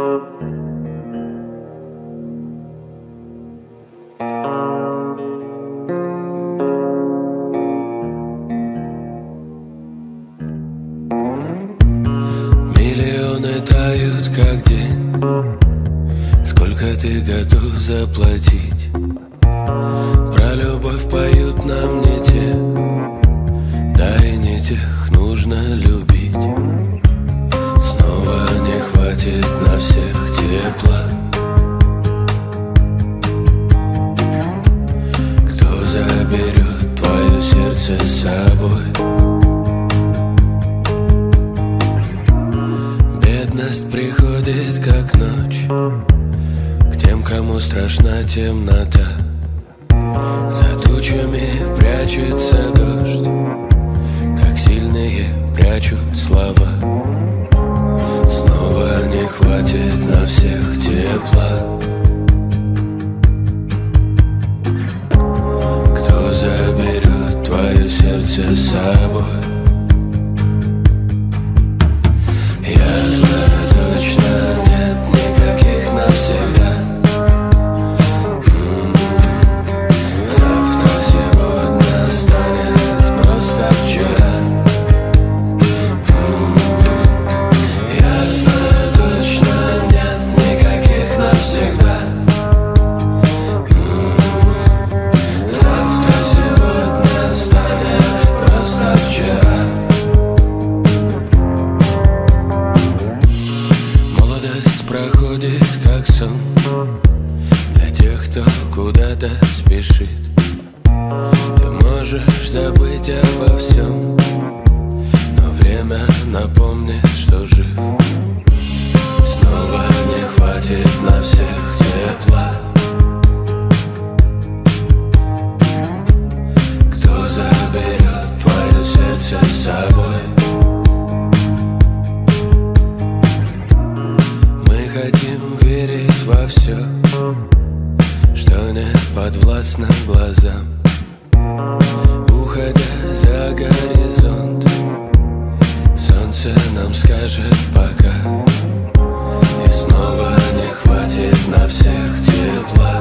Миллионы тают, как день. Сколько ты готов заплатить? Про любовь поют нам не те, да и не тех нужно любить. Снова не хватит на всех тепла. Кто заберет твое сердце с собой? Бедность приходит как ночь к тем, кому страшна темнота. За тучами прячется дождь, так сильные прячут слова. Снова не хватит на всех тепла. Кто заберет твое сердце с собой? Я знаю точно, нет никаких навсегда. Завтра, сегодня станет просто вчера. Я знаю точно, нет никаких навсегда. Завтра, сегодня станет просто вчера. Молодость проходит как сон для тех, кто куда-то спешит. Ты можешь забыть обо всем, но время напомнит, что жив. Снова не хватит на всех тепла. Кто заберет твое сердце с собой? Мы хотим верить во все, что не подвластно глазам. Уходя за горизонт, солнце нам скажет пока. И снова не хватит на всех тепла.